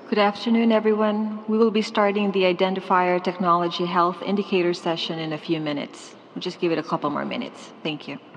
Good afternoon, everyone. We will be starting the Identifier Technology Health Indicator session in a few minutes. We'll just give it a couple more minutes. Thank you.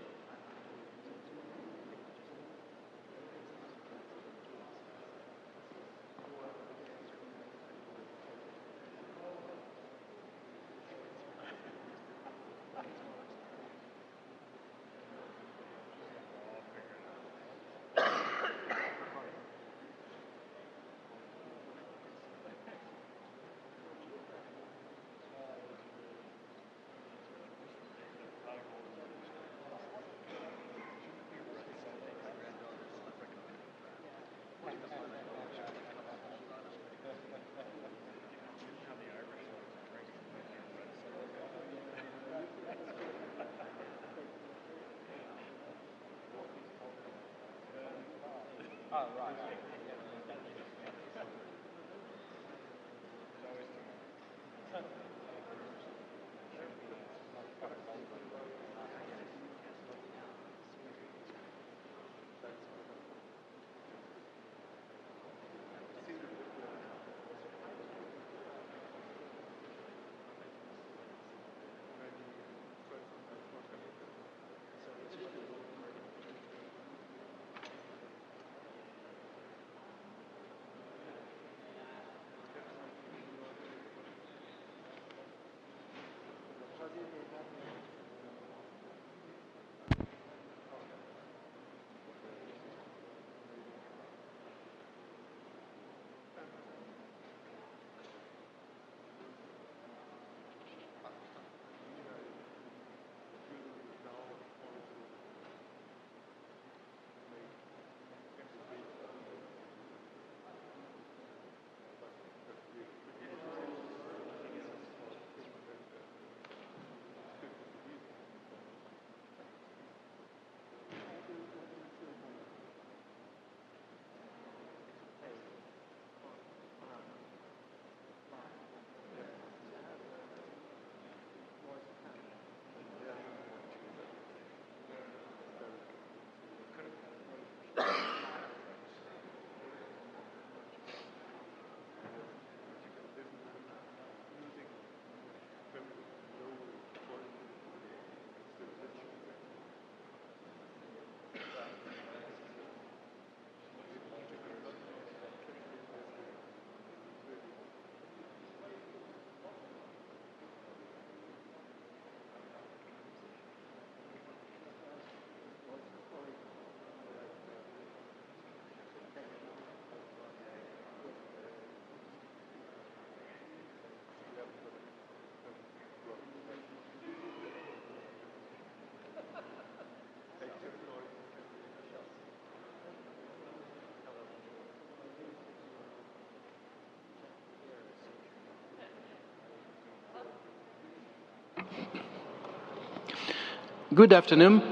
Good afternoon.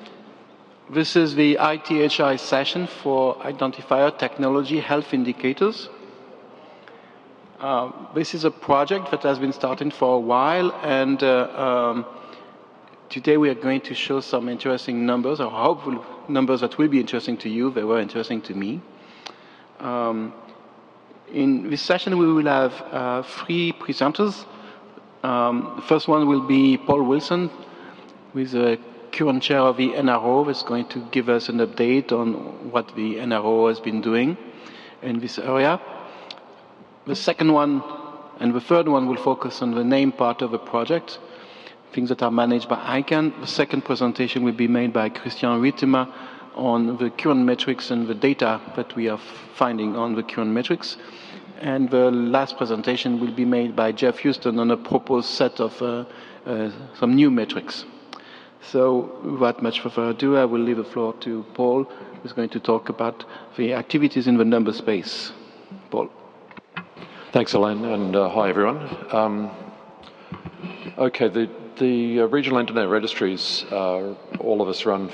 This is the ITHI session for Identifier Technology Health Indicators. This is a project that has been starting for a while, and today we are going to show some interesting numbers, or hopeful numbers that will be interesting to you. They were interesting to me. In this session, we will have three presenters. The first one will be Paul Wilson, who is the current chair of the NRO, that's going to give us an update on what the NRO has been doing in this area. The second one and the third one will focus on the name part of the project, things that are managed by ICANN. The second presentation will be made by Christian Huitema on the current metrics and the data that we are finding on the current metrics. And the last presentation will be made by Jeff Houston on a proposed set of some new metrics. So without much further ado, I will leave the floor to Paul, who's going to talk about the activities in the number space. Paul. Thanks, Alain, and hi, everyone. Okay, the regional internet registries, all of us run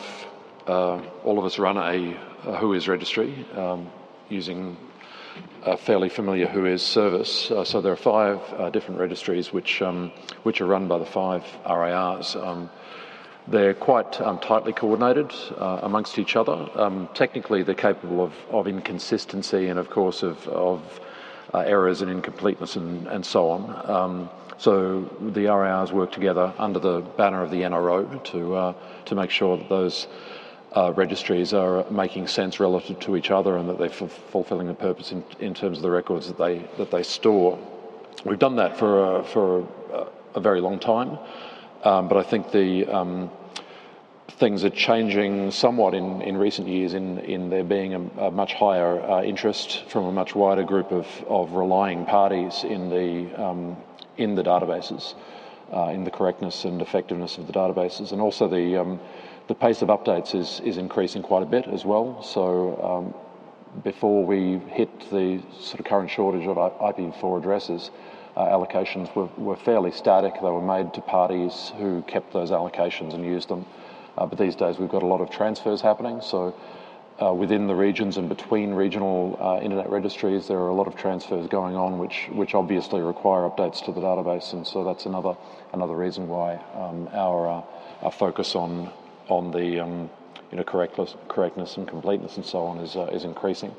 a Whois registry using a fairly familiar Whois service. So there are five different registries which are run by the five RARs. They're quite tightly coordinated amongst each other. Technically, they're capable of inconsistency and, of course, of errors and incompleteness and so on. So the RARs work together under the banner of the NRO to make sure that those registries are making sense relative to each other and that they're fulfilling the purpose in terms of the records that they store. We've done that for a very long time, but I think the things are changing somewhat in recent years in there being a much higher interest from a much wider group of relying parties in the databases, in the correctness and effectiveness of the databases, and also the pace of updates is increasing quite a bit as well. So before we hit the sort of current shortage of IPv4 addresses, allocations were fairly static. They were made to parties who kept those allocations and used them. But these days we've got a lot of transfers happening. So within the regions and between regional internet registries, there are a lot of transfers going on, which obviously require updates to the database. And so that's another reason why our focus on the correctness and completeness and so on is increasing.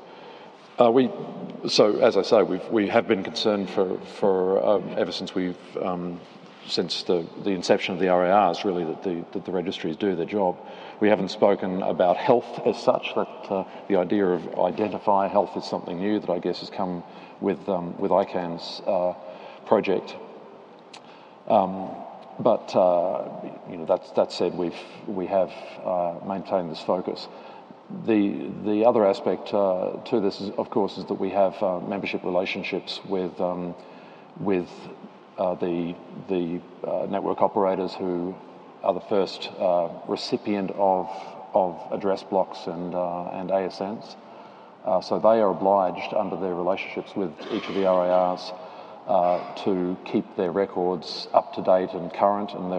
So as I say, we have been concerned for ever since since the inception of the RARs, really, that the registries do their job. We haven't spoken about health as such. That the idea of identify health is something new that I guess has come with ICANN's project. But that said, we have maintained this focus. The other aspect to this is, of course, is that we have membership relationships with the network operators who are the first recipient of address blocks and ASNs. So they are obliged under their relationships with each of the RARs to keep their records up to date and current, and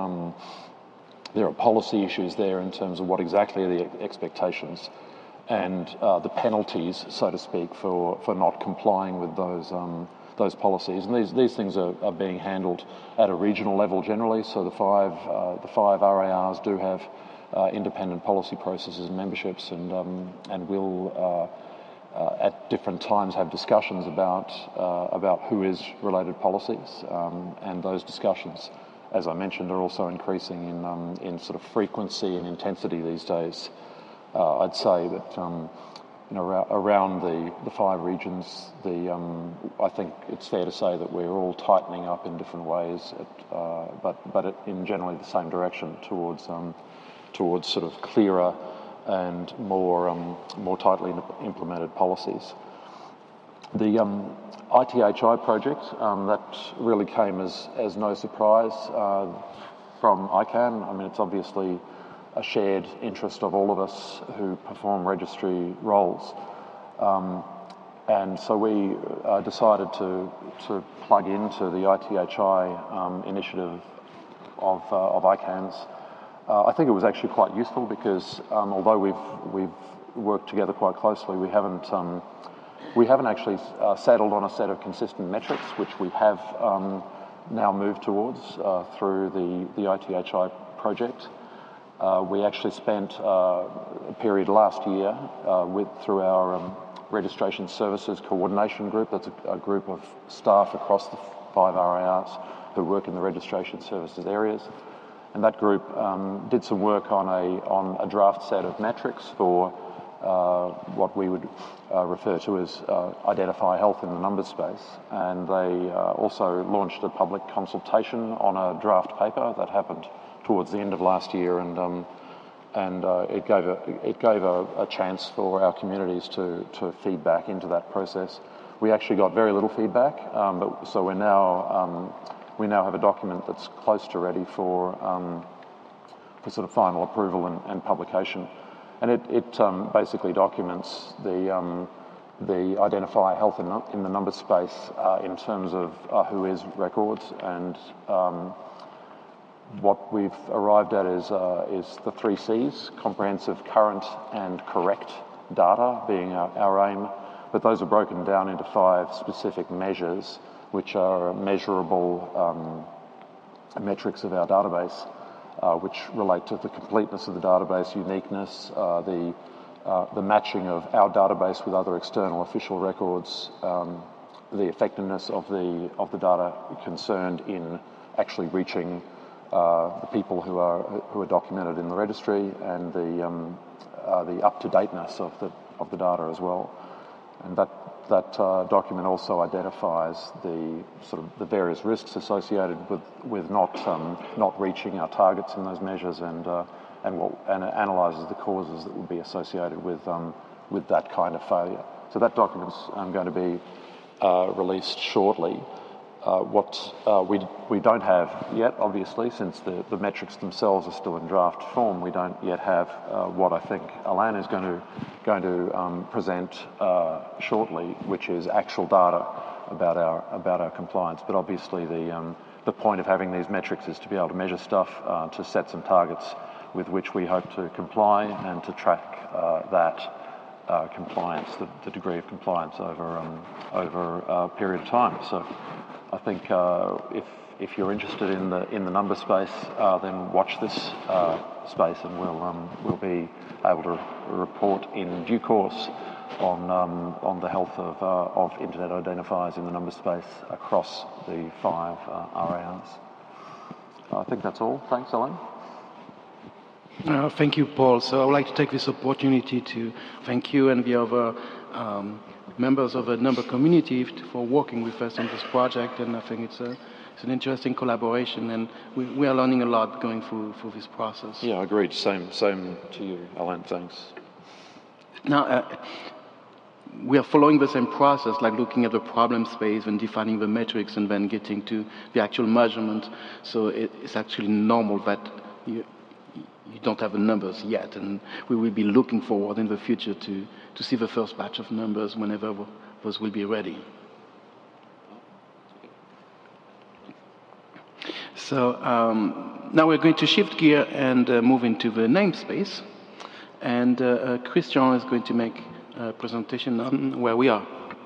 there are policy issues there in terms of what exactly are the expectations and the penalties, so to speak, for not complying with those policies. And these things are being handled at a regional level generally. So the five RARs do have independent policy processes and memberships, and will at different times have discussions about who is related policies, and those discussions, as I mentioned, are also increasing in sort of frequency and intensity these days. I'd say that around the five regions, I think it's fair to say that we're all tightening up in different ways, but in generally the same direction towards sort of clearer and more tightly implemented policies. The ITHI project, that really came as no surprise from ICANN. I mean, it's obviously a shared interest of all of us who perform registry roles. And so we decided to plug into the ITHI initiative of ICANN's. I think it was actually quite useful because although we've worked together quite closely, we haven't actually settled on a set of consistent metrics, which we have now moved towards through the ITHI project. We actually spent a period last year through our registration services coordination group. That's a group of staff across the 5 RARs who work in the registration services areas. And that group did some work on a draft set of metrics for what we would refer to as identify health in the numbers space. And they also launched a public consultation on a draft paper that happened towards the end of last year, and it gave a chance for our communities to feed back into that process. We actually got very little feedback, so we now have a document that's close to ready for sort of final approval and publication, and it basically documents the identify health in the numbers space in terms of who is records, and what we've arrived at is the 3 C's: comprehensive, current, and correct data being our aim. But those are broken down into 5 specific measures, which are measurable metrics of our database. which relate to the completeness of the database, uniqueness, the matching of our database with other external official records, the effectiveness of the data concerned in actually reaching the people who are documented in the registry, and the up-to-dateness of the data as well. And that document also identifies the sort of the various risks associated with not reaching our targets in those measures, and analyses the causes that would be associated with that kind of failure. So that document's going to be released shortly. What we don't have yet, obviously, since the metrics themselves are still in draft form, we don't yet have what I think Alain is going to present shortly, which is actual data about our compliance. But obviously, the point of having these metrics is to be able to measure stuff, to set some targets with which we hope to comply, and to track that compliance, the degree of compliance over a period of time. So I think if you're interested in the number space, then watch this space, and we'll be able to report in due course on the health of internet identifiers in the number space across the 5 RARs. I think that's all. Thanks, Alain. Thank you, Paul. So I would like to take this opportunity to thank you and the other members of the number community for working with us on this project, and I think it's an interesting collaboration, and we are learning a lot going through this process. Yeah, agreed. Same to you, Alain. Thanks. Now, we are following the same process, like looking at the problem space and defining the metrics and then getting to the actual measurement. So it's actually normal that you don't have the numbers yet, and we will be looking forward in the future to see the first batch of numbers whenever those will be ready. So now we're going to shift gear and move into the namespace, and Christian is going to make a presentation on where we are.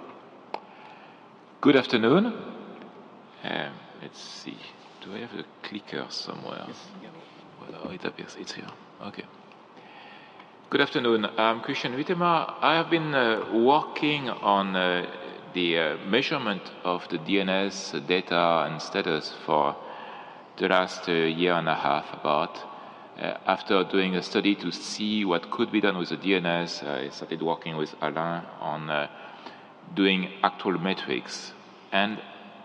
Good afternoon. Let's see. Do I have a clicker somewhere? Yes. Oh, it appears. It's here. Okay. Good afternoon. I'm Christian Wittema. I have been working on the measurement of the DNS data and status for the last year and a half about. After doing a study to see what could be done with the DNS, I started working with Alain on doing actual metrics. And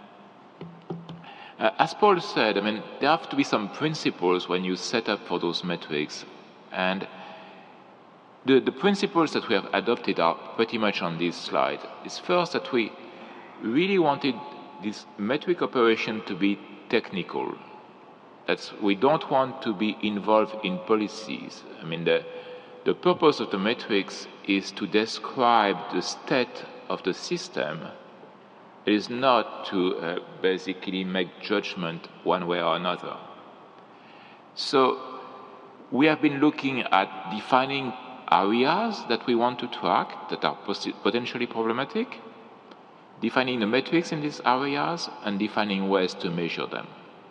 as Paul said, I mean, there have to be some principles when you set up for those metrics. And the principles that we have adopted are pretty much on this slide. It's first that we really wanted this metric operation to be technical. We don't want to be involved in policies. I mean, the purpose of the metrics is to describe the state of the system. It is not to basically make judgment one way or another. So we have been looking at defining areas that we want to track that are potentially problematic, defining the metrics in these areas, and defining ways to measure them.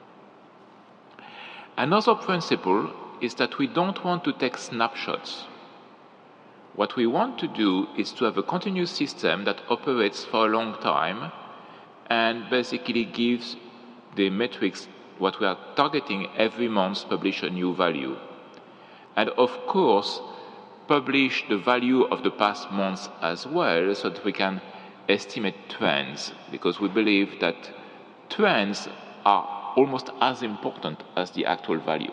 Another principle is that we don't want to take snapshots. What we want to do is to have a continuous system that operates for a long time and basically gives the metrics what we are targeting every month, publish a new value. And of course, publish the value of the past months as well, so that we can estimate trends, because we believe that trends are almost as important as the actual value.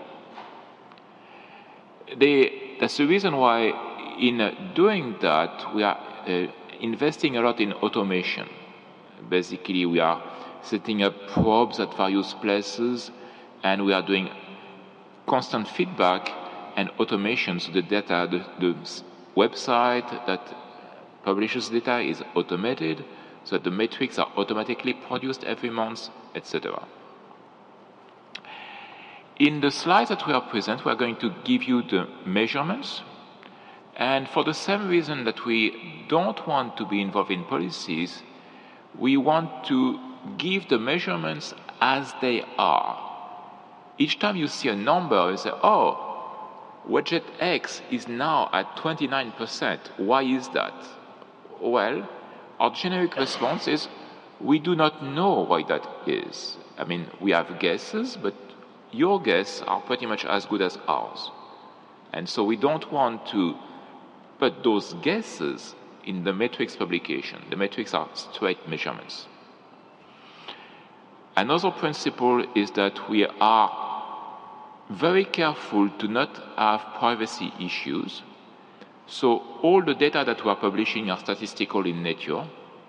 That's the reason why in doing that, we are investing a lot in automation. Basically, we are setting up probes at various places, and we are doing constant feedback and automation. So the data, the website that publishes data is automated, so that the metrics are automatically produced every month, etc. In the slides that we are present, we are going to give you the measurements. And for the same reason that we don't want to be involved in policies, we want to give the measurements as they are. each time you see a number, you say, oh, widget X is now at 29%. Why is that? Well, our generic response is, we do not know why that is. I mean, we have guesses, but your guesses are pretty much as good as ours. And so we don't want to put those guesses in the metrics publication. The metrics are straight measurements. Another principle is that we are very careful to not have privacy issues. So all the data that we are publishing are statistical in nature,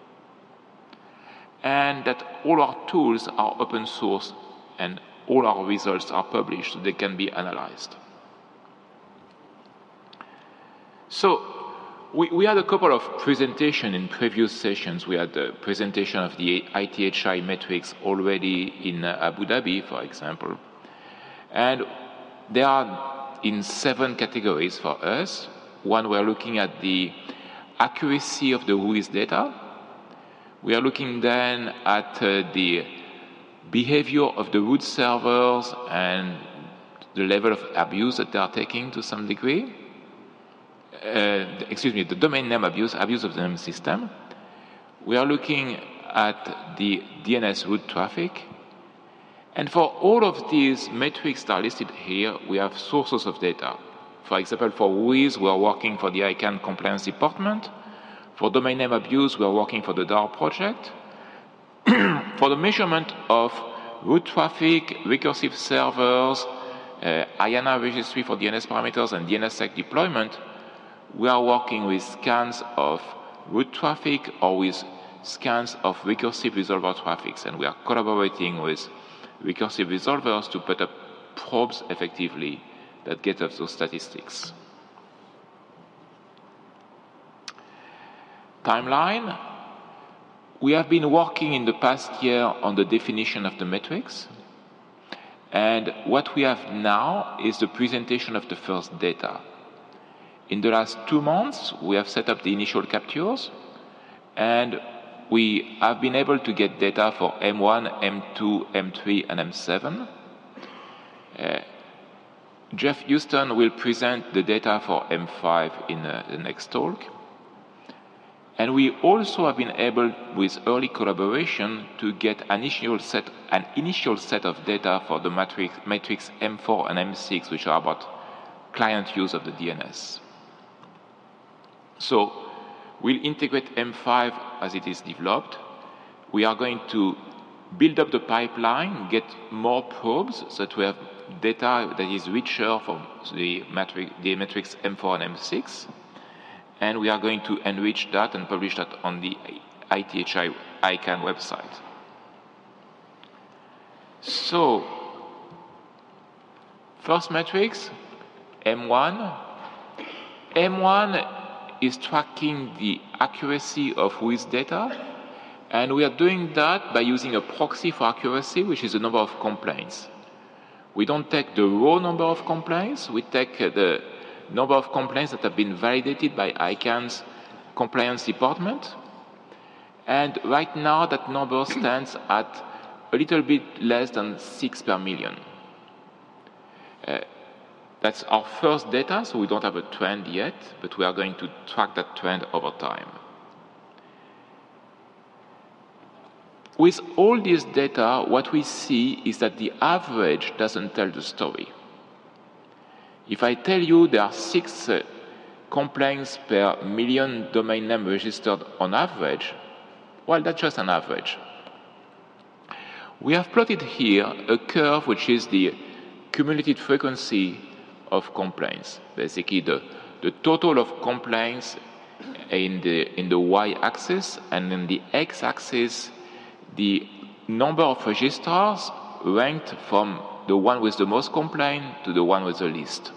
and that all our tools are open source and all our results are published so they can be analyzed. So we had a couple of presentations in previous sessions. We had the presentation of the ITHI metrics already in Abu Dhabi, for example. And they are in 7 categories for us. One, we're looking at the accuracy of the WHOIS data. We are looking then at the behavior of the root servers and the level of abuse that they are taking to some degree. The domain name abuse of the name system. We are looking at the DNS root traffic. And for all of these metrics that are listed here, we have sources of data. For example, for WHOIS, we are working for the ICANN compliance department. For domain name abuse, we are working for the DAR project. For the measurement of root traffic, recursive servers, IANA registry for DNS parameters, and DNSSEC deployment, we are working with scans of root traffic or with scans of recursive resolver traffics, and we are collaborating with recursive resolvers to put up probes effectively that get us those statistics. Timeline. We have been working in the past year on the definition of the metrics, and what we have now is the presentation of the first data. In the last 2 months, we have set up the initial captures, and we have been able to get data for M1, M2, M3, and M7. Jeff Houston will present the data for M5 in the next talk. And we also have been able, with early collaboration, to get an initial set of data for the matrix M4 and M6, which are about client use of the DNS. So we'll integrate M5 as it is developed. We are going to build up the pipeline, get more probes so that we have data that is richer from the matrix M4 and M6. And we are going to enrich that and publish that on the ITHI ICANN website. So, first metrics, M1. M1 is tracking the accuracy of WHOIS data, and we are doing that by using a proxy for accuracy, which is the number of complaints. We don't take the raw number of complaints, we take the number of complaints that have been validated by ICANN's compliance department. And right now, that number stands at a little bit less than 6 per million. That's our first data, so we don't have a trend yet, but we are going to track that trend over time. With all this data, what we see is that the average doesn't tell the story. If I tell you there are 6 complaints per million domain name registered on average, well, that's just an average. We have plotted here a curve which is the cumulative frequency of complaints, basically the total of complaints in the y-axis, and in the x-axis, the number of registrars ranked from the one with the most complaints to the one with the least.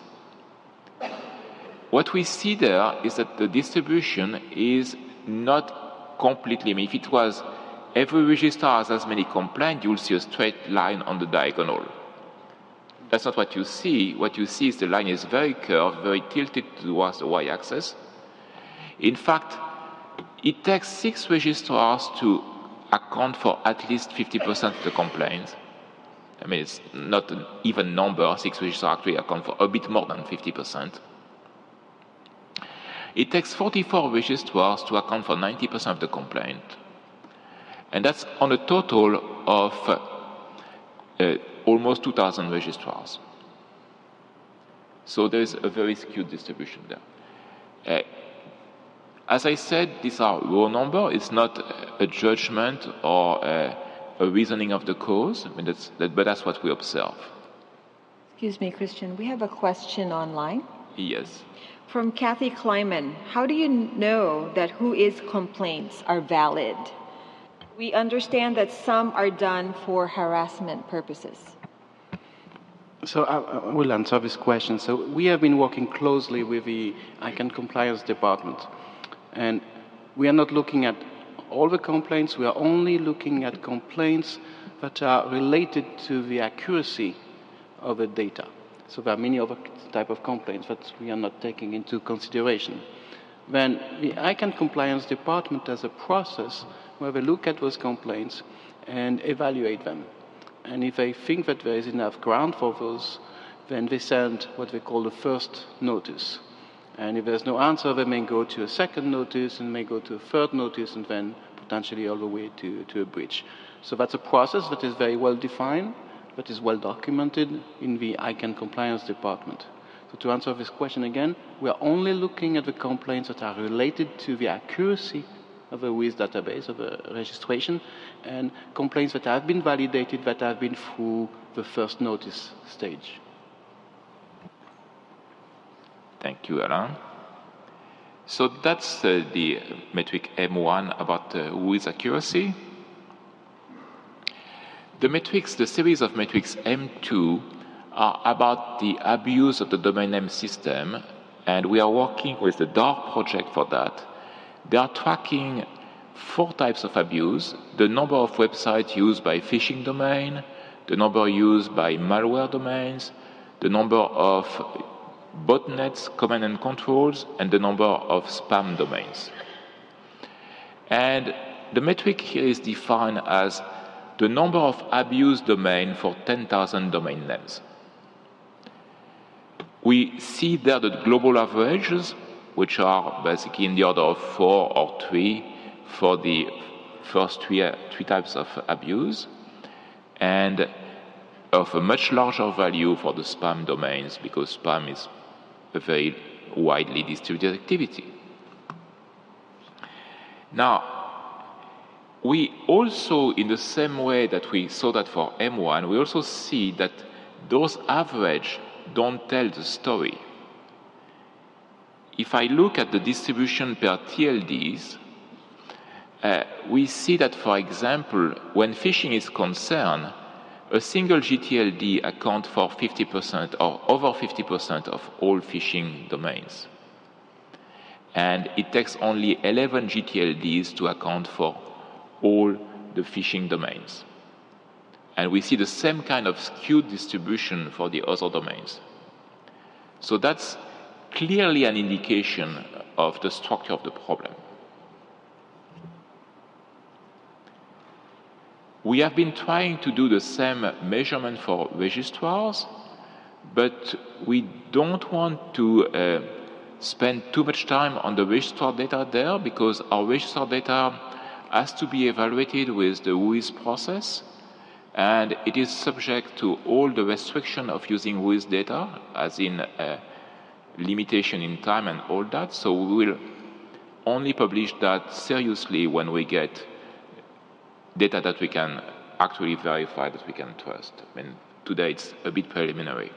What we see there is that the distribution is not completely, I mean, if it was every registrar has as many complaints, you'll see a straight line on the diagonal. That's not what you see. What you see is the line is very curved, very tilted towards the y-axis. In fact, it takes 6 registrars to account for at least 50% of the complaints. I mean, it's not an even number. 6 registers actually account for a bit more than 50%. It takes 44 registrars to account for 90% of the complaint. And that's on a total of almost 2,000 registrars. So there's a very skewed distribution there. As I said, these are raw numbers. It's not a judgment or a reasoning of the cause, I mean, but that's what we observe. Excuse me, Christian. We have a question online. Yes. From Kathy Kleiman. How do you know that WHOIS complaints are valid? We understand that some are done for harassment purposes. So I will answer this question. So we have been working closely with the ICANN compliance department. And we are not looking at all the complaints. We are only looking at complaints that are related to the accuracy of the data. So there are many other type of complaints that we are not taking into consideration. Then the ICANN compliance department has a process where they look at those complaints and evaluate them. And if they think that there is enough ground for those, then they send what they call the first notice. And if there's no answer, they may go to a second notice and may go to a third notice and then potentially all the way to a breach. So that's a process that is very well defined, that is well documented in the ICANN compliance department. So to answer this question again, we are only looking at the complaints that are related to the accuracy of the WHOIS database, of the registration, and complaints that have been validated, that have been through the first notice stage. Thank you, Alain. So that's the metric M1 about WHOIS accuracy. The series of metrics M2 are about the abuse of the domain name system, and we are working with the DART project for that. They are tracking 4 types of abuse: the number of websites used by phishing domain, the number used by malware domains, the number of botnets, command and controls, and the number of spam domains. And the metric here is defined as the number of abused domain for 10,000 domain names. We see there the global averages, which are basically in the order of 4 or 3 for the first three types of abuse, and of a much larger value for the spam domains, because spam is a very widely distributed activity. Now, we also, in the same way that we saw that for M1, we also see that those average don't tell the story. If I look at the distribution per TLDs, we see that, for example, when phishing is concerned, a single GTLD accounts for 50% or over 50% of all phishing domains. And it takes only 11 GTLDs to account for all the phishing domains. And we see the same kind of skewed distribution for the other domains. So that's clearly an indication of the structure of the problem. We have been trying to do the same measurement for registrars, but we don't want to spend too much time on the registrar data there, because our registrar data has to be evaluated with the WHOIS process, and it is subject to all the restriction of using WHOIS data, as in limitation in time and all that. So we will only publish that seriously when we get data that we can actually verify, that we can trust. I mean, today it's a bit preliminary.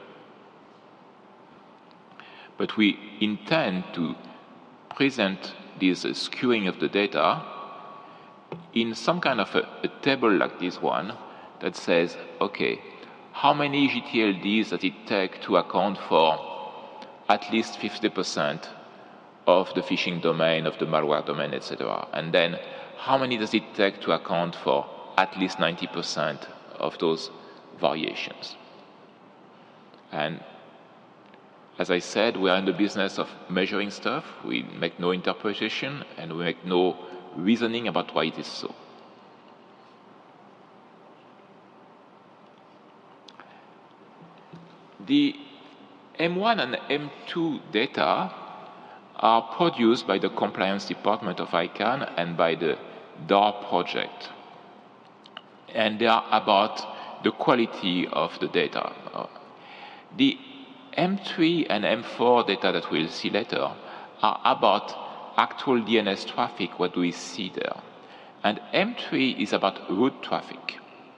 But we intend to present this skewing of the data in some kind of a table like this one that says, okay, how many GTLDs does it take to account for at least 50% of the phishing domain, of the malware domain, etc. And then how many does it take to account for at least 90% of those variations? And as I said, we are in the business of measuring stuff. We make no interpretation, and we make no reasoning about why it is so. The M1 and M2 data are produced by the compliance department of ICANN and by the DAR project. And they are about the quality of the data. The M3 and M4 data that we'll see later are about actual DNS traffic, what do we see there. And M3 is about route traffic.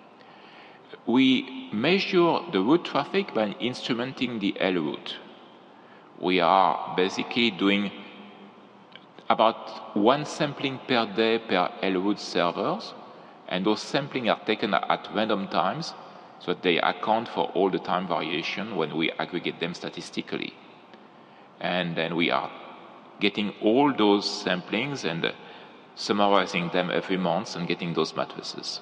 We measure the route traffic by instrumenting the L route. We are basically doing about 1 sampling per day per L route servers, and those sampling are taken at random times so that they account for all the time variation when we aggregate them statistically. And then we are getting all those samplings and summarizing them every month and getting those matrices.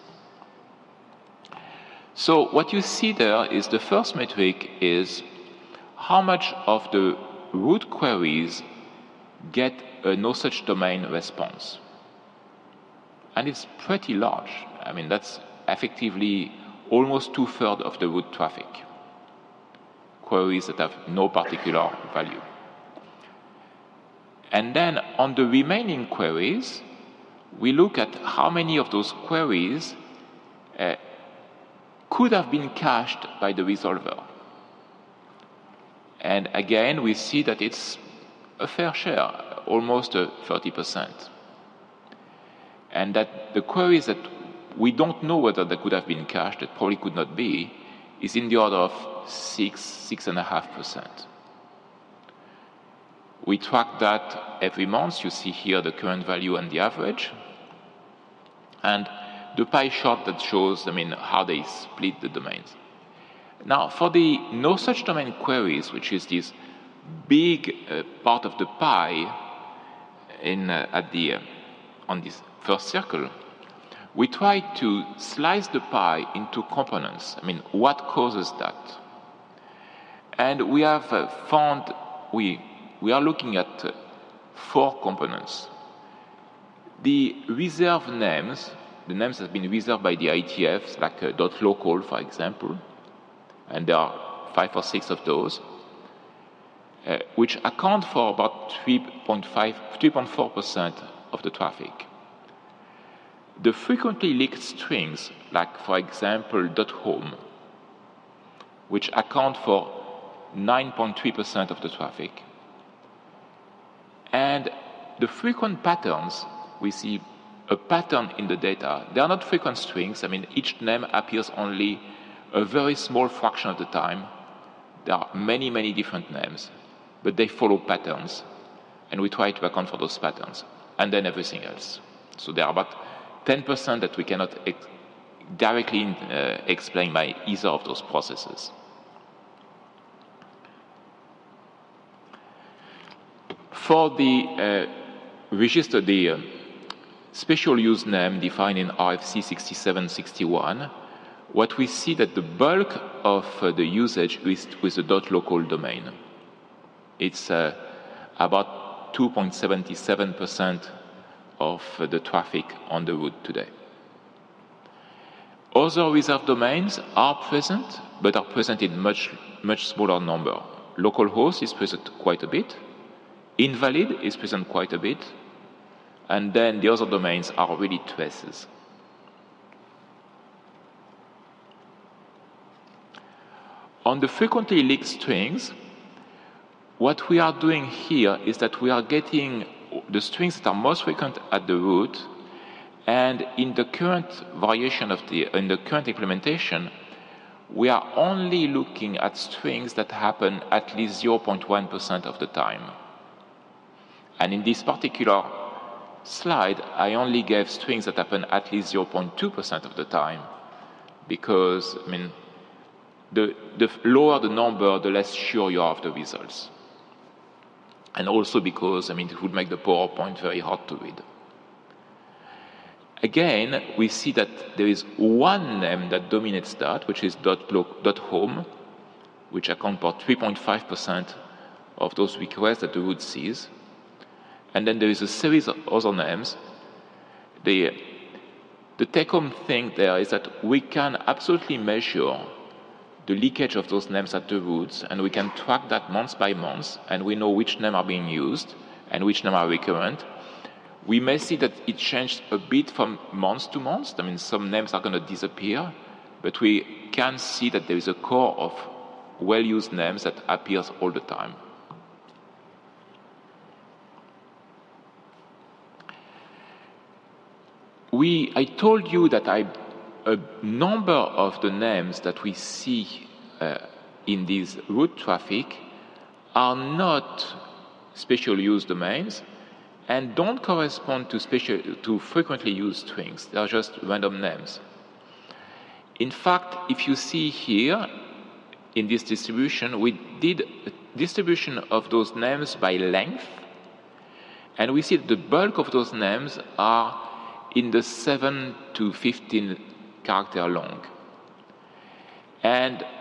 So what you see there is the first metric is how much of the root queries get a no such domain response. And it's pretty large. I mean, that's effectively almost 2/3 of the root traffic. Queries that have no particular value. And then on the remaining queries, we look at how many of those queries could have been cached by the resolver. And again, we see that it's a fair share, almost 30%. And that the queries that we don't know whether they could have been cached, that probably could not be, is in the order of 6.5%. We track that every month. You see here the current value and the average. And the pie chart that shows, how they split the domains. Now, for the no such domain queries, which is this big part of the pie on this first circle, we try to slice the pie into components. What causes that? And we have found, we are looking at 4 components. The reserved names, the names that have been reserved by the IETFs, like .local, for example, and there are 5 or 6 of those, which account for about 3.4% of the traffic. The frequently leaked strings, like for example .home, which account for 9.3% of the traffic. And the frequent patterns, we see a pattern in the data. They are not frequent strings. Each name appears only a very small fraction of the time. There are many, many different names, but they follow patterns, and we try to account for those patterns, and then everything else. So there are about 10% that we cannot directly explain by either of those processes. For the register, the special use name defined in RFC 6761, what we see that the bulk of the usage is with the .local domain. It's about 2.77% of the traffic on the route today. Other reserved domains are present, but are present in much smaller number. Localhost is present quite a bit. Invalid is present quite a bit. And then the other domains are really traces. On the frequently leaked strings, what we are doing here is that we are getting the strings that are most frequent at the root, and in the current variation in the current implementation, we are only looking at strings that happen at least 0.1% of the time. And in this particular slide, I only gave strings that happen at least 0.2% of the time, because the lower the number, the less sure you are of the results. And also because, it would make the PowerPoint very hard to read. Again, we see that there is one name that dominates that, which is .home, which accounts for 3.5% of those requests that the root sees. And then there is a series of other names. The take-home thing there is that we can absolutely measure the leakage of those names at the roots, and we can track that month by month, and we know which names are being used and which names are recurrent. We may see that it changed a bit from month to month. I mean, some names are going to disappear, but we can see that there is a core of well-used names that appears all the time. I told you that a number of the names that we see in this root traffic are not special use domains and don't correspond to frequently used strings. They are just random names. In fact, if you see here in this distribution, we did a distribution of those names by length, and we see that the bulk of those names are in the 7 to 15 character long. And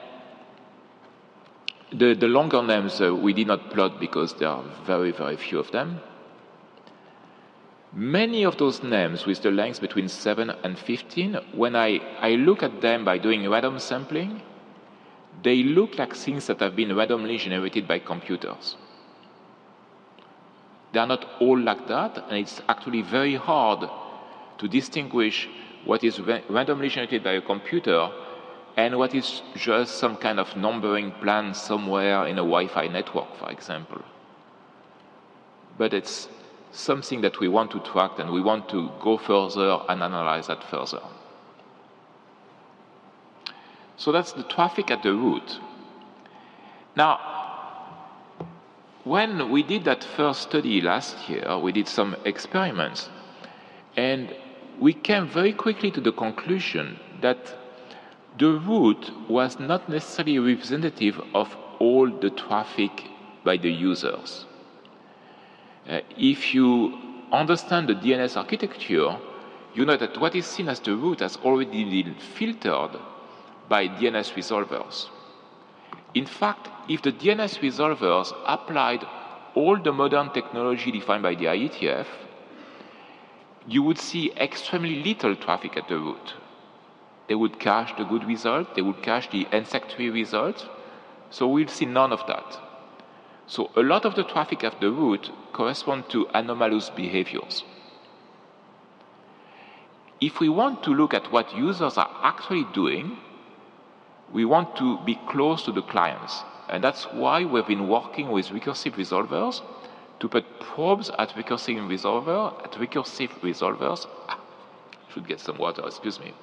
the longer names we did not plot because there are very, very few of them. Many of those names with the lengths between 7 and 15, when I look at them by doing random sampling, they look like things that have been randomly generated by computers. They are not all like that, and it's actually very hard to distinguish what is randomly generated by a computer and what is just some kind of numbering plan somewhere in a Wi-Fi network, for example. But it's something that we want to track, and we want to go further and analyze that further. So that's the traffic at the root. Now, when we did that first study last year, we did some experiments, and we came very quickly to the conclusion that the root was not necessarily representative of all the traffic by the users. If you understand the DNS architecture, you know that what is seen as the root has already been filtered by DNS resolvers. In fact, if the DNS resolvers applied all the modern technology defined by the IETF, you would see extremely little traffic at the root. They would cache the good result, they would cache the NSEC tree result, so we'll see none of that. So a lot of the traffic at the root correspond to anomalous behaviors. If we want to look at what users are actually doing, we want to be close to the clients. And that's why we've been working with recursive resolvers to put probes at recursive resolvers. I should get some water, excuse me.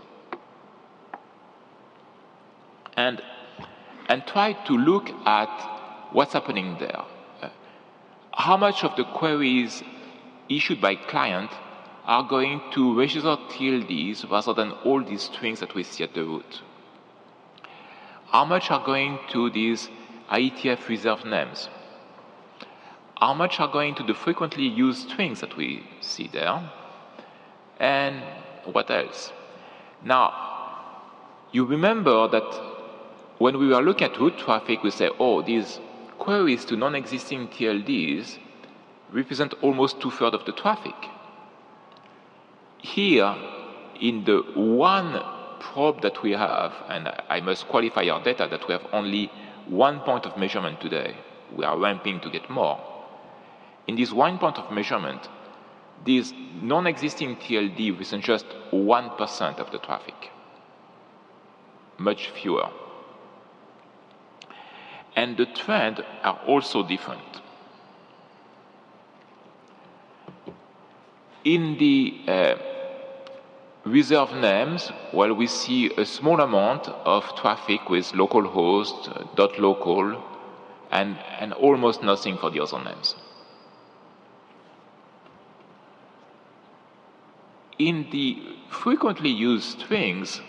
And try to look at what's happening there. How much of the queries issued by client are going to register TLDs rather than all these strings that we see at the root? How much are going to these IETF reserved names? How much are going to the frequently used strings that we see there? And what else? Now, you remember that when we were looking at root traffic, we say, oh, these queries to non-existing TLDs represent almost 2/3 of the traffic. Here, in the one probe that we have, and I must qualify our data that we have only 1 point of measurement today. We are ramping to get more. In this 1 point of measurement, these non-existing TLD represent just 1% of the traffic. Much fewer. And the trends are also different. In the reserved names, well, we see a small amount of traffic with localhost, .local, and almost nothing for the other names. In the frequently used strings,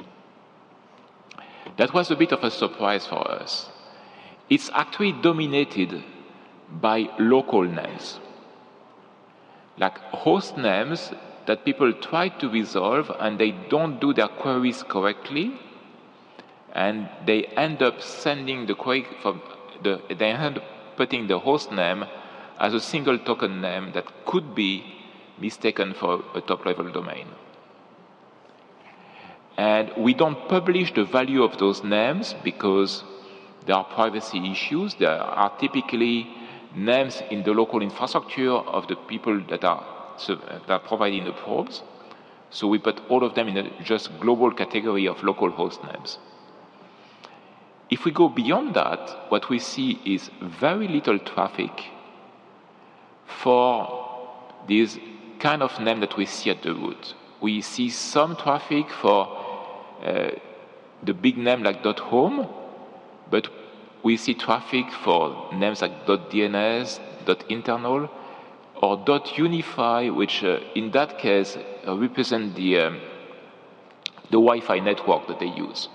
that was a bit of a surprise for us. It's actually dominated by local names, like host names that people try to resolve and they don't do their queries correctly, and they end up sending the query they end up putting the host name as a single token name that could be mistaken for a top-level domain. And we don't publish the value of those names because there are privacy issues. There are typically names in the local infrastructure of the people that are providing the probes. So we put all of them in a just global category of local host names. If we go beyond that, what we see is very little traffic for this kind of name that we see at the root. We see some traffic for the big name like .home, but we see traffic for names like .dns, .internal, or .unify, which in that case represent the Wi-Fi network that they use.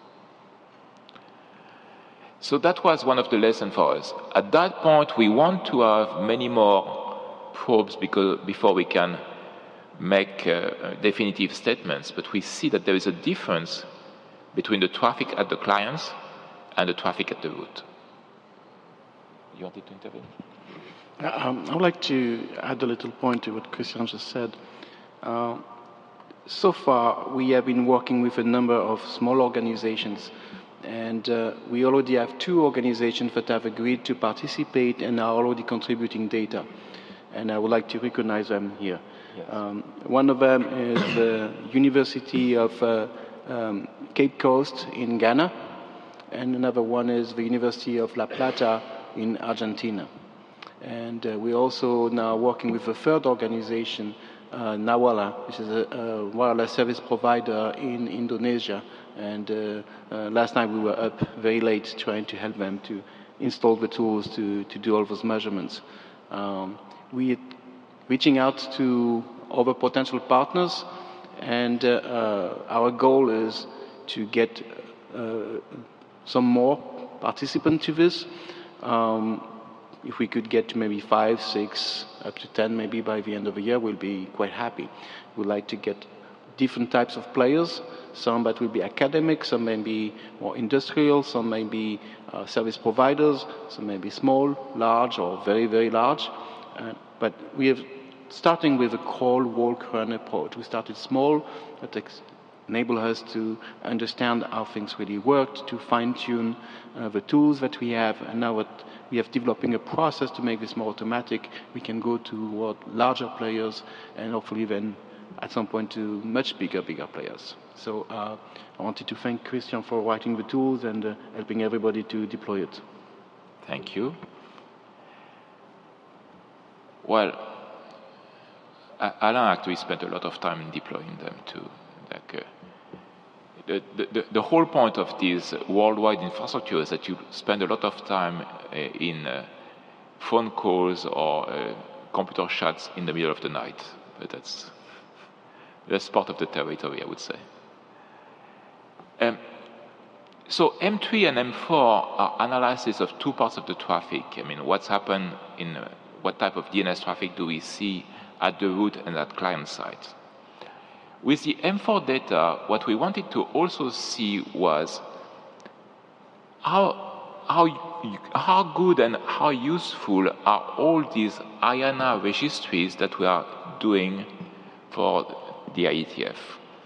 So that was one of the lessons for us. At that point, we want to have many more probes before we can make definitive statements, but we see that there is a difference between the traffic at the clients and the traffic at the root. You wanted to intervene? I would like to add a little point to what Christian just said. So far, we have been working with a number of small organizations, and we already have 2 organizations that have agreed to participate and are already contributing data. And I would like to recognize them here. Yes. One of them is the University of Cape Coast in Ghana, and another one is the University of La Plata in Argentina. And we're also now working with a third organization, Nawala, which is a wireless service provider in Indonesia. And last night we were up very late trying to help them to install the tools to do all those measurements. We're reaching out to other potential partners, and our goal is to get some more participants to this. If we could get to maybe 5, 6, up to 10 maybe by the end of the year, we'll be quite happy. We'd like to get different types of players, some that will be academic, some may be more industrial, some may be service providers, some may be small, large, or very, very large. But we have, starting with a crawl, walk, run approach. We started small, that enable us to understand how things really worked, to fine-tune the tools that we have, and now what we have developing a process to make this more automatic. We can go to larger players, and hopefully then at some point to much bigger players. So I wanted to thank Christian for writing the tools and helping everybody to deploy it. Thank you. Well, Alain actually spent a lot of time in deploying them too. The whole point of this worldwide infrastructure is that you spend a lot of time in phone calls or computer chats in the middle of the night. But that's part of the territory, I would say. So M3 and M4 are analysis of 2 parts of the traffic. I mean, what's happened in what type of DNS traffic do we see at the root and at client side. With the M4 data, what we wanted to also see was how good and how useful are all these IANA registries that we are doing for the IETF.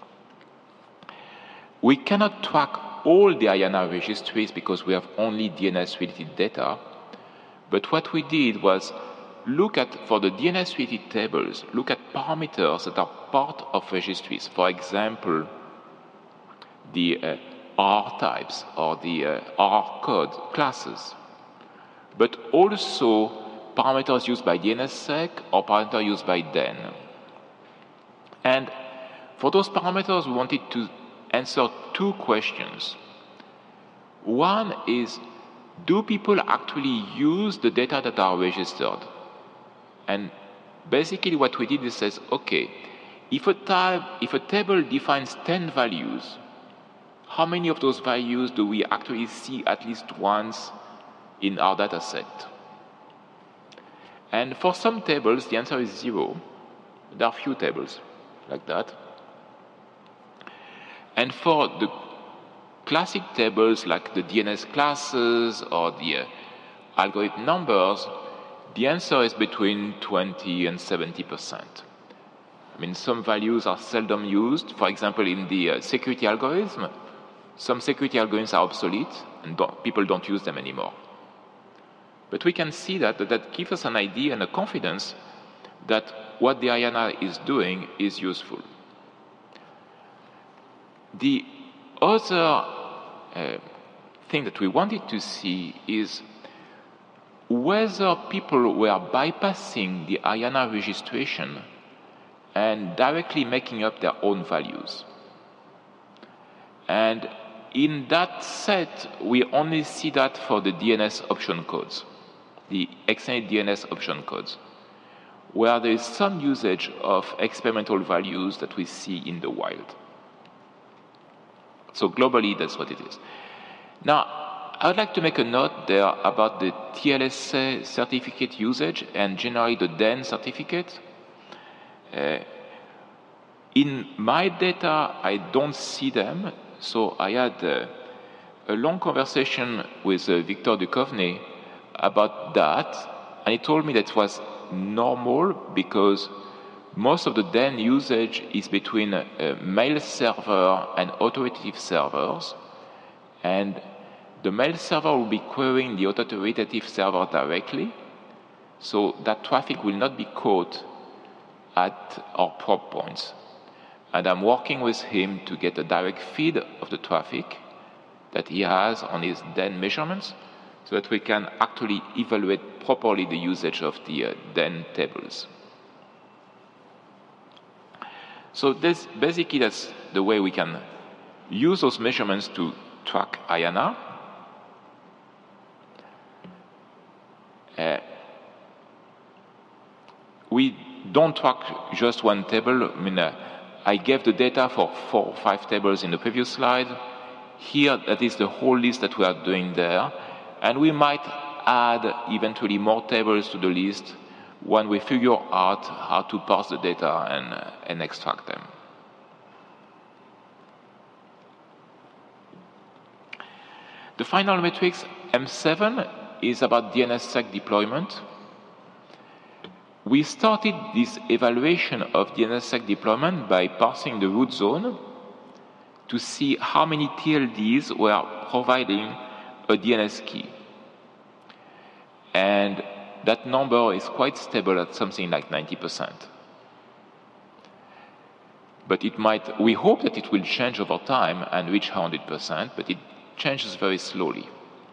We cannot track all the IANA registries because we have only DNS-related data, but what we did was look at, for the DNS-related tables, look at parameters that are part of registries. For example, the R types or the R code classes, but also parameters used by DNSSEC or parameters used by DEN. And for those parameters, we wanted to answer 2 questions. One is, do people actually use the data that are registered? And basically what we did is says, okay, if a table defines 10 values, how many of those values do we actually see at least once in our data set? And for some tables, the answer is 0. There are few tables like that. And for the classic tables like the DNS classes or the algorithm numbers, the answer is between 20 and 70%. I mean, some values are seldom used. For example, in the security algorithm, some security algorithms are obsolete and people don't use them anymore. But we can see that gives us an idea and a confidence that what the IANA is doing is useful. The other thing that we wanted to see is whether people were bypassing the IANA registration and directly making up their own values. And in that set, we only see that for the DNS option codes, the extended DNS option codes, where there is some usage of experimental values that we see in the wild. So globally, that's what it is. Now, I would like to make a note there about the TLSA certificate usage and generally the DEN certificate. In my data, I don't see them. So I had a long conversation with Victor Duchovny about that, and he told me that it was normal because most of the DEN usage is between a mail server and authoritative servers, and the mail server will be querying the authoritative server directly, so that traffic will not be caught at our prop points. And I'm working with him to get a direct feed of the traffic that he has on his DEN measurements so that we can actually evaluate properly the usage of the DEN tables. So basically that's the way we can use those measurements to track IANA. We don't track just one table. I mean, I gave the data for 4 or 5 tables in the previous slide. Here, that is the whole list that we are doing there. And we might add eventually more tables to the list when we figure out how to parse the data and extract them. The final metrics, M7, is about DNSSEC deployment. We started this evaluation of DNSSEC deployment by parsing the root zone to see how many TLDs were providing a DNS key. And that number is quite stable at something like 90%. But we hope that it will change over time and reach 100%, but it changes very slowly.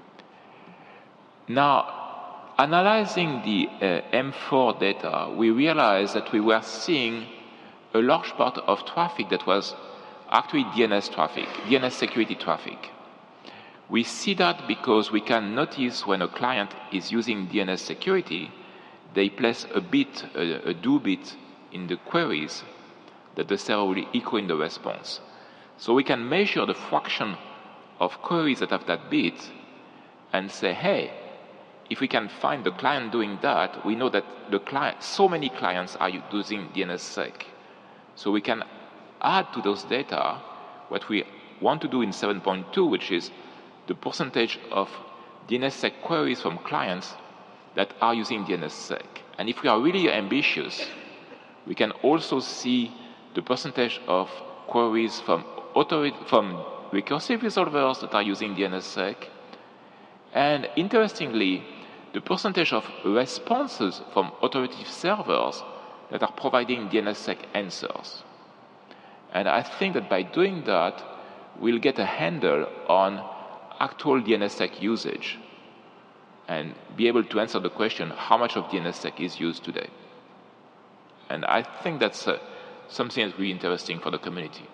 Now, analyzing the M4 data, we realized that we were seeing a large part of traffic that was actually DNS traffic, DNS security traffic. We see that because we can notice when a client is using DNS security, they place a bit, a do bit in the queries that the server will echo in the response. So we can measure the fraction of queries that have that bit and say, hey, if we can find the client doing that, we know that so many clients are using DNSSEC. So we can add to those data what we want to do in 7.2, which is the percentage of DNSSEC queries from clients that are using DNSSEC. And if we are really ambitious, we can also see the percentage of queries from recursive resolvers that are using DNSSEC. And interestingly, the percentage of responses from authoritative servers that are providing DNSSEC answers. And I think that by doing that, we'll get a handle on actual DNSSEC usage and be able to answer the question, how much of DNSSEC is used today? And I think that's something that's really interesting for the community.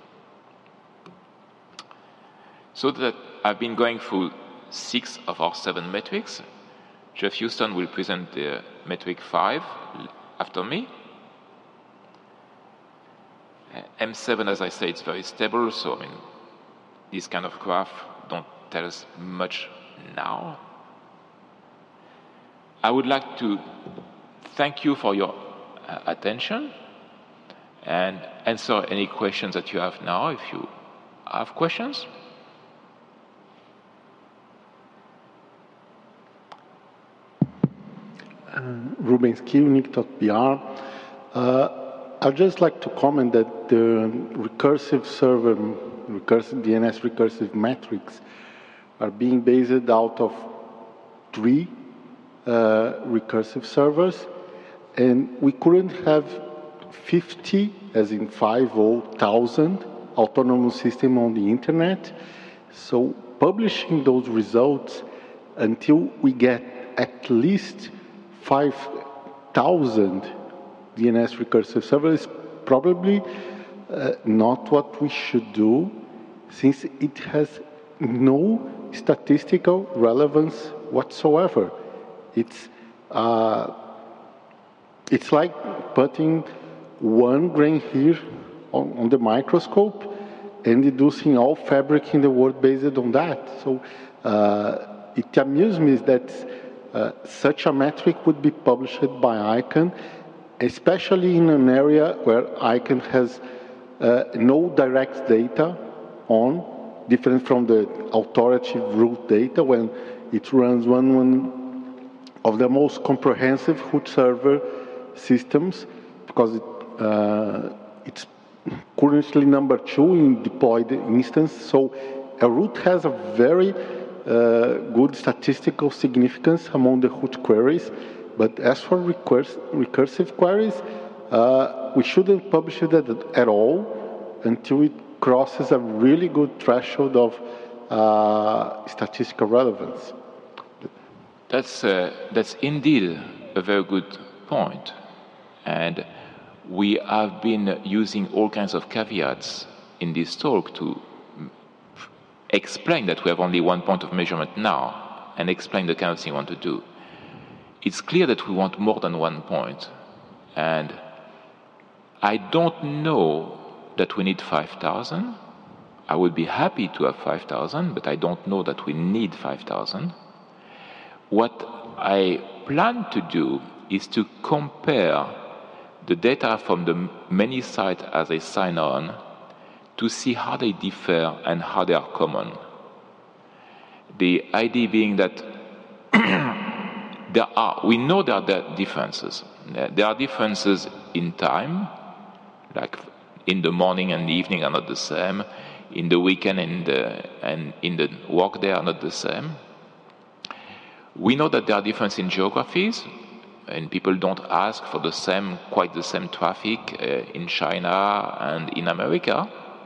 So that I've been going through 6 of our 7 metrics. Jeff Houston will present the metric 5 after me. M7, as I say, it's very stable, so I mean, this kind of graph don't tell us much now. I would like to thank you for your attention and answer any questions that you have now, if you have questions. Rubens Kilnick.br. I'd just like to comment that the recursive server, DNS recursive metrics are being based out of 3 recursive servers, and we couldn't have 50, as in 50,000, autonomous system on the internet. So publishing those results until we get at least 5,000 DNS recursive servers is probably not what we should do, since it has no statistical relevance whatsoever. It's like putting 1 grain here on the microscope and deducing all fabric in the world based on that. So it amuses me that such a metric would be published by ICANN, especially in an area where ICANN has no direct data on, different from the authoritative root data, when it runs one of the most comprehensive root server systems, because it's currently number 2 in deployed instance. So a root has a very good statistical significance among the root queries. But as for recursive queries, we shouldn't publish it at all until it crosses a really good threshold of statistical relevance. That's indeed a very good point. And we have been using all kinds of caveats in this talk to explain that we have only 1 point of measurement now and explain the kind of thing we want to do. It's clear that we want more than 1 point. And I don't know that we need 5,000. I would be happy to have 5,000, but I don't know that we need 5,000. What I plan to do is to compare the data from the many sites as they sign on to see how they differ and how they are common. The idea being that we know there are differences. There are differences in time, like in the morning and the evening are not the same, in the weekend and in the work day are not the same. We know that there are differences in geographies, and people don't ask for quite the same traffic in China and in America.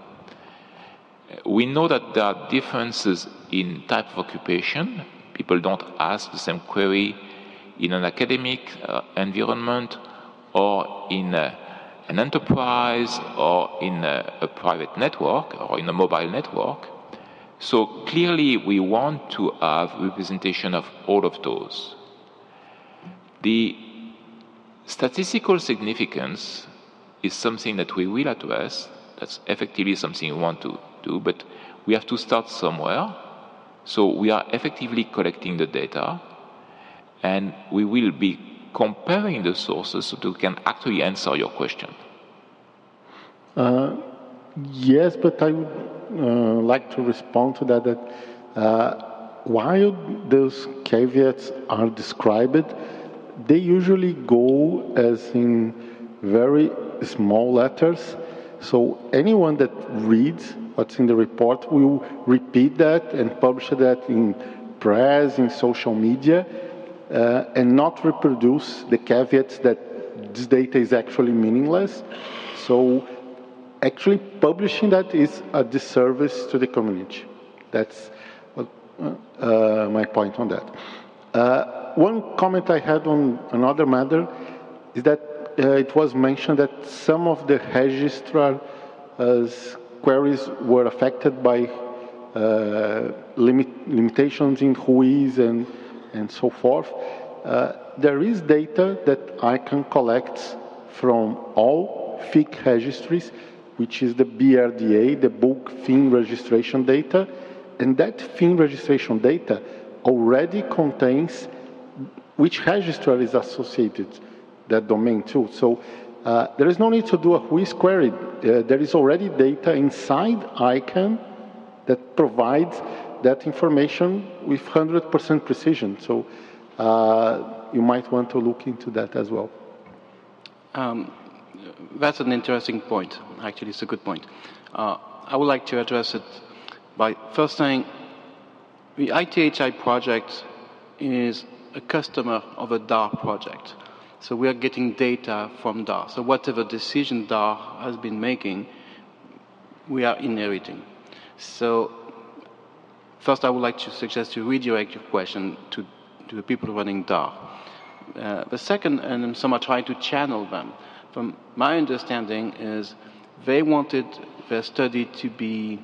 We know that there are differences in type of occupation. People don't ask the same query in an academic environment or in an enterprise or in a private network or in a mobile network. So clearly we want to have representation of all of those. The statistical significance is something that we will address. That's effectively something we want to do, but we have to start somewhere. So we are effectively collecting the data, and we will be comparing the sources so that we can actually answer your question. Yes, but I would like to respond to that while those caveats are described, they usually go as in very small letters. So anyone that reads what's in the report will repeat that and publish that in press, in social media, and not reproduce the caveats that this data is actually meaningless. So actually publishing that is a disservice to the community. That's what, my point on that. One comment I had on another matter is that it was mentioned that some of the registrar's queries were affected by limitations in whois and so forth. There is data that ICANN collects from all FIC registries, which is the BRDA, the bulk FIN registration data, and that FIN registration data already contains which registrar is associated that domain too. So there is no need to do a whois query. There is already data inside ICANN that provides that information with 100% precision. So you might want to look into that as well. That's an interesting point. Actually, it's a good point. I would like to address it by first saying the ITHI project is a customer of a DAR project. So we are getting data from DAR. So whatever decision DAR has been making, we are inheriting. So first, I would like to suggest to redirect your question to the people running DAR. The second, and I'm somewhat trying to channel them, from my understanding is they wanted their study to be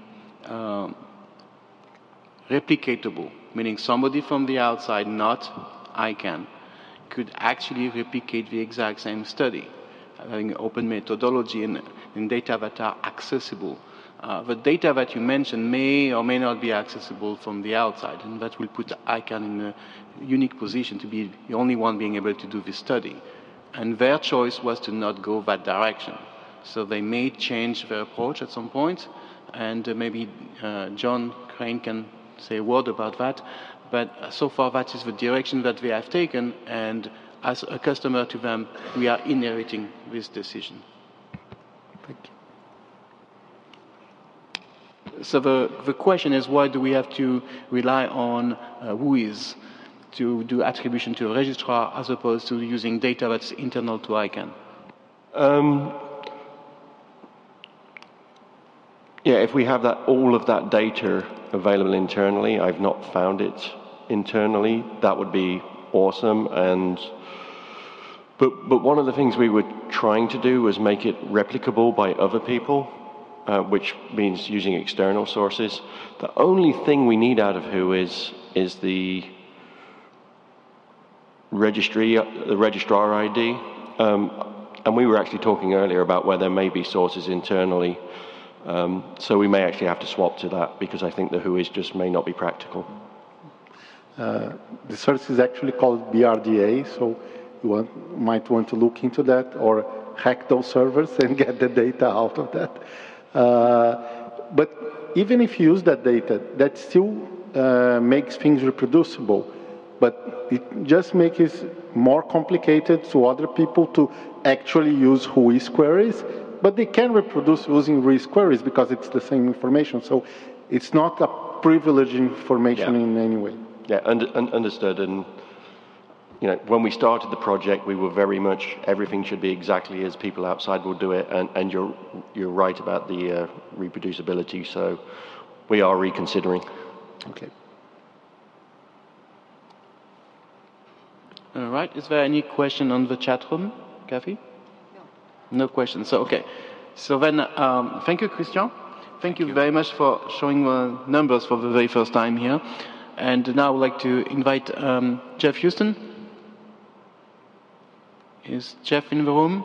replicatable, meaning somebody from the outside, not ICANN, could actually replicate the exact same study, having open methodology and data that are accessible. The data that you mentioned may or may not be accessible from the outside, and that will put ICANN in a unique position to be the only one being able to do this study. And their choice was to not go that direction. So they may change their approach at some point, and maybe John Crane can say a word about that. But so far, that is the direction that they have taken, and as a customer to them, we are inheriting this decision. Thank you. So the question is, why do we have to rely on WHOIS to do attribution to a registrar as opposed to using data that's internal to ICANN? Yeah, if we have all of that data available internally, I've not found it internally, that would be awesome. But one of the things we were trying to do was make it replicable by other people, which means using external sources. The only thing we need out of WHO is the registrar ID. And we were actually talking earlier about where there may be sources internally. So we may actually have to swap to that because I think the WHOIS just may not be practical. The source is actually called BRDA, so you might want to look into that or hack those servers and get the data out of that. But even if you use that data, that still makes things reproducible. But it just makes it more complicated to other people to actually use WHOIS queries. But they can reproduce using WHOIS queries because it's the same information. So it's not a privileged information in any way. Yeah, understood. And you know, when we started the project, we were very much everything should be exactly as people outside will do it. And you're right about the reproducibility. So we are reconsidering. Okay. All right. Is there any question on the chat room, Kathy? No questions. So, okay. So then, thank you, Christian. Thank you very much for showing the numbers for the very first time here. And now I would like to invite Jeff Houston. Is Jeff in the room?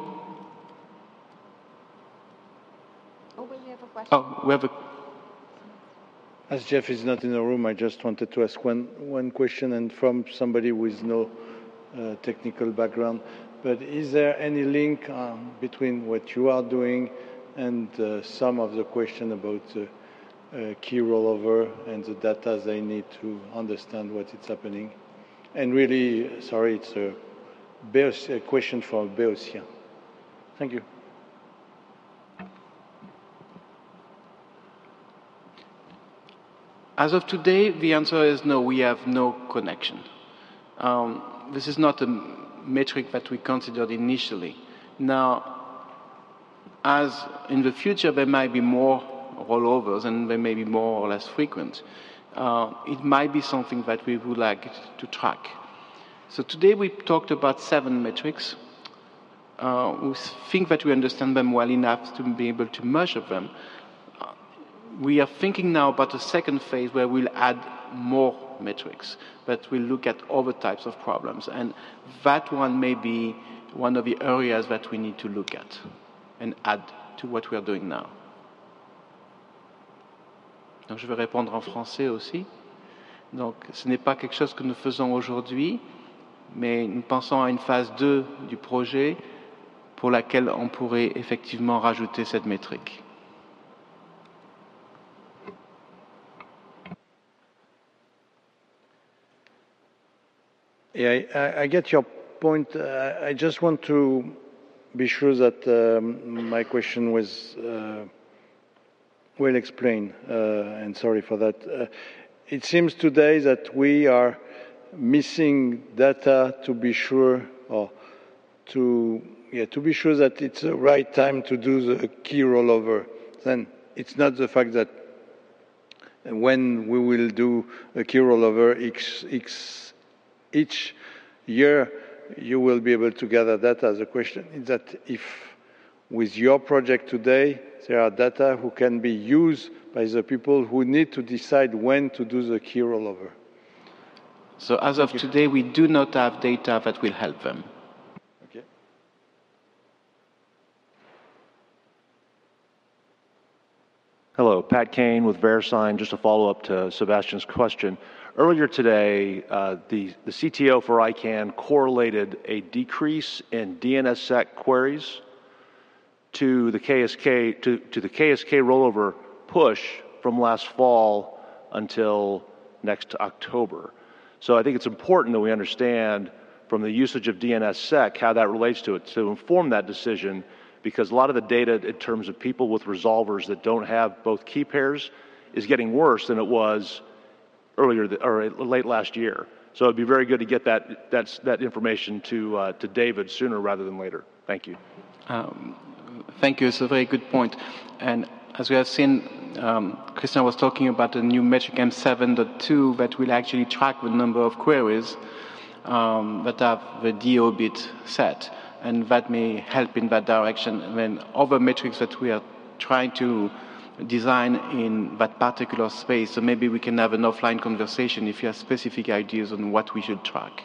Oh, we have a question. Oh, we have a... As Jeff is not in the room, I just wanted to ask one question, and from somebody with no technical background. But is there any link between what you are doing and some of the question about key rollover and the data they need to understand what is happening? And really, sorry, it's a question for Béotien. Thank you. As of today, the answer is no, we have no connection. This is not a metric that we considered initially. Now, as in the future there might be more rollovers and they may be more or less frequent, it might be something that we would like to track. So today we talked about 7 metrics. We think that we understand them well enough to be able to measure them. We are thinking now about a second phase where we'll add more metrics, but we'll look at other types of problems. And that one may be one of the areas that we need to look at and add to what we are doing now. Donc, je vais répondre en français aussi. Donc, ce n'est pas quelque chose que nous faisons aujourd'hui, mais nous pensons à une phase 2 du projet pour laquelle on pourrait effectivement rajouter cette métrique. Yeah, I get your point. I just want to be sure that my question was well explained, and sorry for that. It seems today that we are missing data to be sure, or to be sure that it's the right time to do the key rollover. Then it's not the fact that when we will do a key rollover each year, you will be able to gather data. The question is that if with your project today, there are data who can be used by the people who need to decide when to do the key rollover. So as of today, we do not have data that will help them. Okay. Hello, Pat Kane with VeriSign. Just a follow-up to Sebastian's question. Earlier today, the CTO for ICANN correlated a decrease in DNSSEC queries to the KSK to the KSK rollover push from last fall until next October. So I think it's important that we understand from the usage of DNSSEC how that relates to it to inform that decision, because a lot of the data in terms of people with resolvers that don't have both key pairs is getting worse than it was earlier or late last year. So it'd be very good to get that information to David sooner rather than later. Thank you. Thank you. It's a very good point. And as we have seen, Christian was talking about the new metric M7.2 that will actually track the number of queries that have the DO bit set. And that may help in that direction. And then other metrics that we are trying to design in that particular space. So maybe we can have an offline conversation if you have specific ideas on what we should track.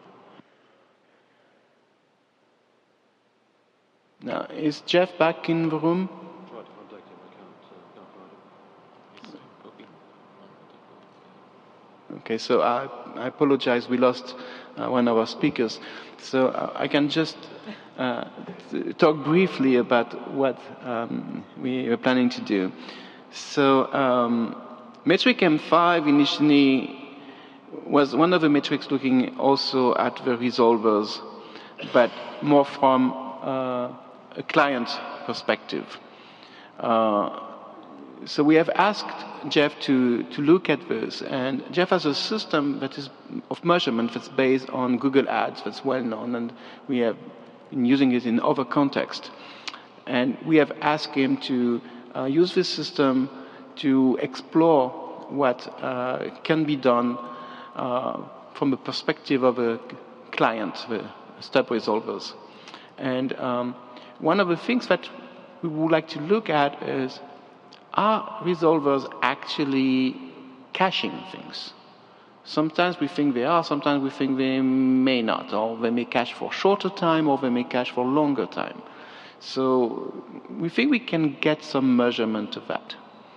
Now, is Jeff back in the room? I tried to contact him, I can't find him. Okay, so I apologize. We lost one of our speakers. So I can just talk briefly about what we are planning to do. So metric M5 initially was one of the metrics looking also at the resolvers, but more from a client perspective. So we have asked Jeff to look at this, and Jeff has a system that is of measurement that's based on Google Ads that's well known, and we have been using it in other contexts. And we have asked him to use this system to explore what can be done from the perspective of a client, the step resolvers. And one of the things that we would like to look at is, are resolvers actually caching things? Sometimes we think they are, sometimes we think they may not, or they may cache for shorter time, or they may cache for longer time. So we think we can get some measurement of that.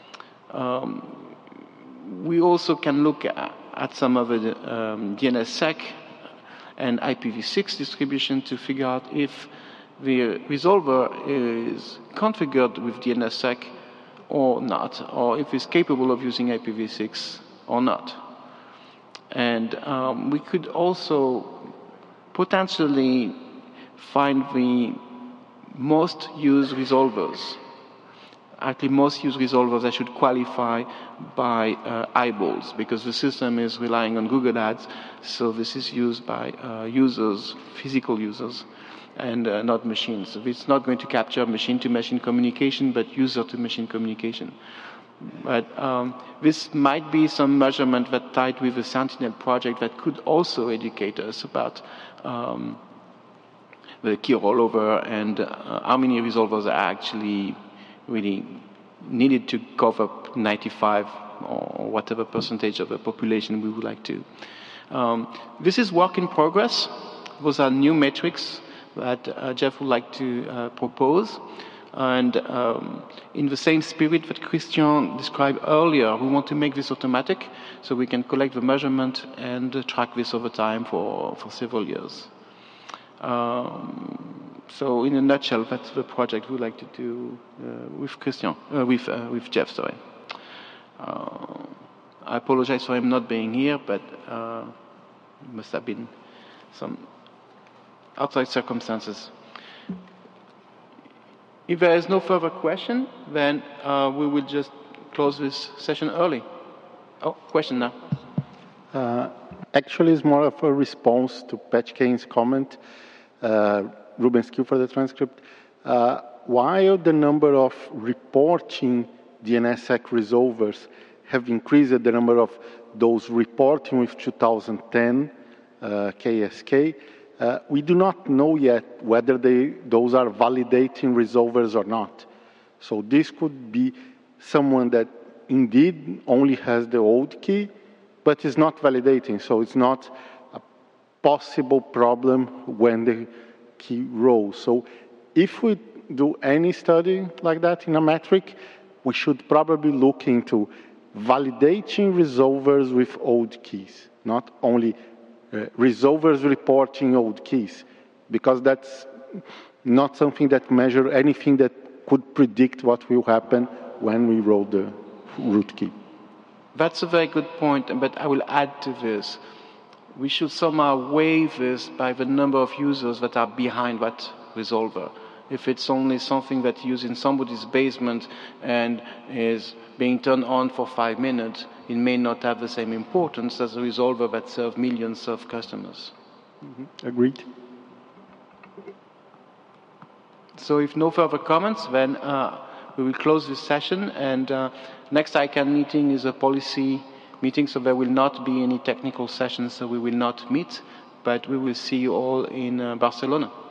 We also can look at some of the DNSSEC and IPv6 distribution to figure out if the resolver is configured with DNSSEC or not, or if it's capable of using IPv6 or not. And we could also potentially find the most used resolvers. Actually, most used resolvers that should qualify by eyeballs, because the system is relying on Google Ads, so this is used by users, physical users, and not machines. So it's not going to capture machine-to-machine communication, but user-to-machine communication. But this might be some measurement that tied with the Sentinel project that could also educate us about the key rollover and how many resolvers are actually really needed to cover 95 or whatever percentage of the population we would like to. This is work in progress. Those are new metrics that Jeff would like to propose. And in the same spirit that Christian described earlier, we want to make this automatic so we can collect the measurement and track this over time for several years. So in a nutshell, that's the project we'd like to do with Christian, with Jeff, sorry. I apologize for him not being here, but must have been some outside circumstances. If there is no further question, then we will just close this session early. Oh, question now. Actually, it's more of a response to Pat Kane's comment. Ruben Skill for the transcript. While the number of reporting DNSSEC resolvers have increased, the number of those reporting with 2010 KSK, we do not know yet whether those are validating resolvers or not. So this could be someone that indeed only has the old key, but is not validating. So it's not a possible problem when the key rolls. So if we do any study like that in a metric, we should probably look into validating resolvers with old keys, not only resolvers reporting old keys, because that's not something that measures anything that could predict what will happen when we roll the root key. That's a very good point, but I will add to this. We should somehow weigh this by the number of users that are behind that resolver. If it's only something that's used in somebody's basement and is being turned on for 5 minutes, it may not have the same importance as a resolver that serves millions of customers. Mm-hmm. Agreed. So if no further comments, then we will close this session. And next ICANN meeting is a policy meeting, so there will not be any technical sessions, so we will not meet, but we will see you all in Barcelona.